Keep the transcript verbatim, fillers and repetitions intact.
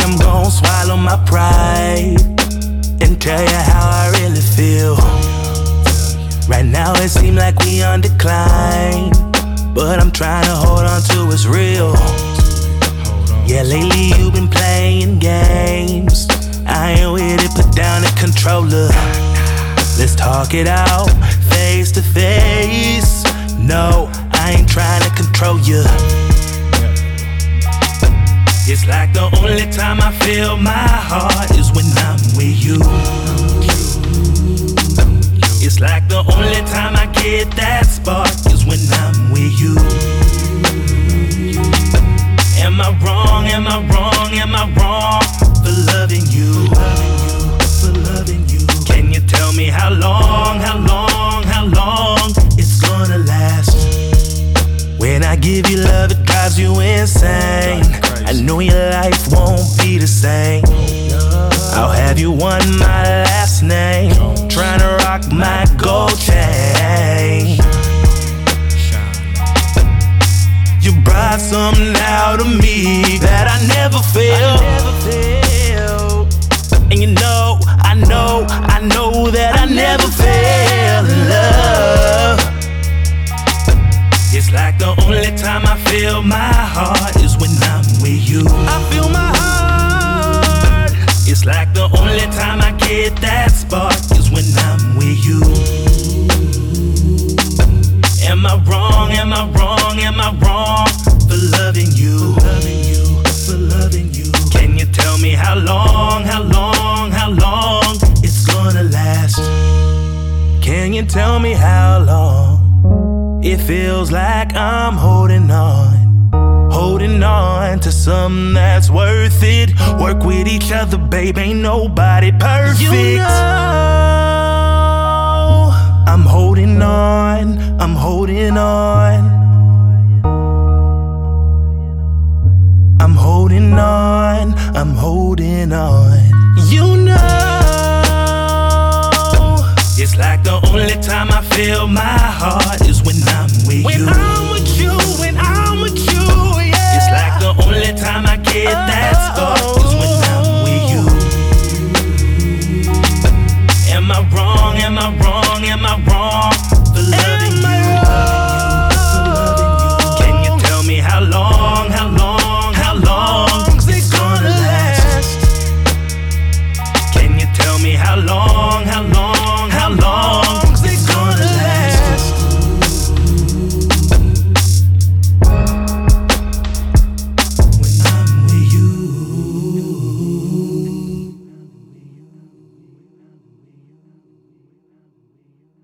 I'm gon' swallow my pride and tell you how I really feel. Right now it seems like we on decline, but I'm trying to hold on to what's real. Yeah, lately you've been playing games. I ain't with it, put down the controller. Let's talk it out, face to face. No, I ain't trying to control you. It's like the only time I feel my heart is when I'm with you. It's like the only time I get that spark is when I'm with you. Am I wrong, am I wrong, am I wrong for loving you? For loving you. Can you tell me how long, how long, how long it's gonna last? When I give you love, it drives you insane. I know your life won't be the same. I'll have you on my last name, trying to rock my gold chain. You brought something out of me that I never felt. And you know, I know, I know that I never fell in love. It's like the only time I feel my heart is when I'm with you. I feel my heart. It's like the only time I get that spark is when I'm with you. Am I wrong, am I wrong, am I wrong for loving you? For loving you, for loving you. Can you tell me how long, how long, how long it's gonna last? Can you tell me how long? It feels like I'm holding on, holding on to something that's worth it. Work with each other, babe, ain't nobody perfect. You know, I'm holding on, I'm holding on. I'm holding on, I'm holding on. You know, it's like the only time I feel my heart is when I'm with when you. When I'm with you, when I'm with you, yeah. It's like the only time I get that spark is when I'm with you. Am I wrong, am I wrong?